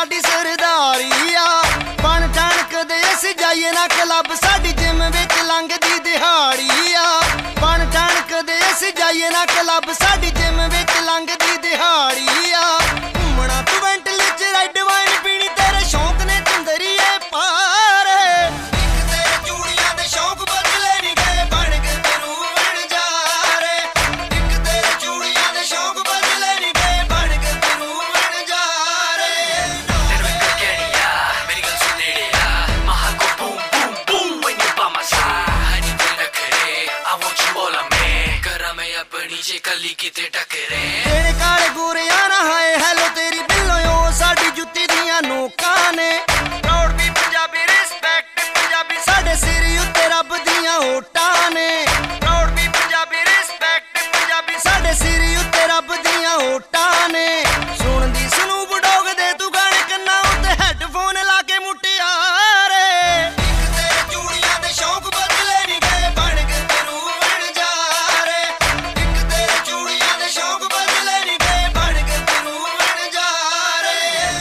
साडी सरदारी आ बन ठण कदे असीं जाइए ना क्लब साडी जिम विच लंघदी दिहाड़ी आ बन ठण कदे असीं जाइए ना क्लब साडी जिम विच लंघदी दिहाड़ी आ घूमना तू वेंटले च रेड वाइन पीनी तेरे शौक ने चंदरीए पार इक तेरे चूड़ियां दे शौक बदले नहीं गए बन के तरू बन जा रे इक तेरे चूड़ियां दे शौक बदले नहीं गए बन के तरू बन जा रे तेरे विच कहनिया मेरी गल सुन नेड़े आ महा को boom boom boom when you by my side honey ते नखरे I want you all of me करा मैं अपनी जे कली किते टकरे तेरे काले गोरिया ना हाय हेलो तेरी बिल्लो ओ साडी जुत्ती दियां नोकां ने प्राउड भी पंजाबी रिस्पेक्ट पंजाबी साडे सिर उत्ते रब दियां ओटां ने प्राउड भी पंजाबी रिस्पेक्ट पंजाबी साडे सिर उत्ते रब दियां ओटां ने सुनदी सनूप डॉग दे तू गाने कन्ना उत्ते हैडफोन ला के मुटियारे इक तेरे चूड़ियां दे शौक बदले नहीं गए बन के तरू बन जा रे इक तेरे चूड़ियां दे शौक बदले नहीं गए बन के तरू बन जा रे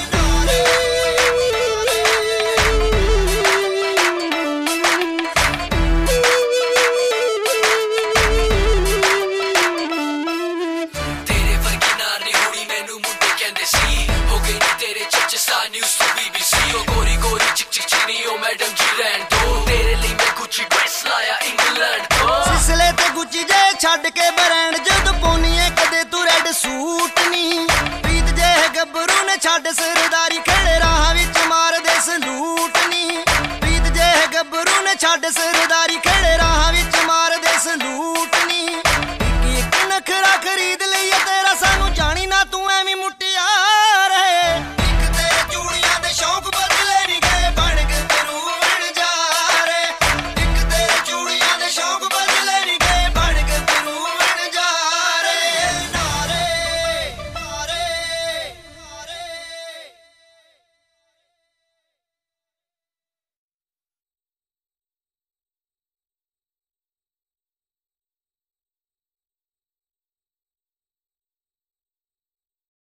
तेरे वर्गी नार नी होनी मैनू मुंडे कहंदे सी हो गई नी तेरे चच स्टार न्यूज़ टू BBC ओ गोरी गोरी चिक चिक चिनी ओ मैडम जी रहन दो तेरे लिए मैं गुच्ची ड्रेस लाया इंग्लैंड तो सिसले ते गुच्ची जे छड्ड के ब्रांड जद पोनीए कदे तू रेड सूट नी प्रीत जे गब्बरू ने छड्ड सरदारी खड़े राह विच मार दे सलूट नी प्रीत जे गब्बरू ने छड्ड सरदारी खड़े राह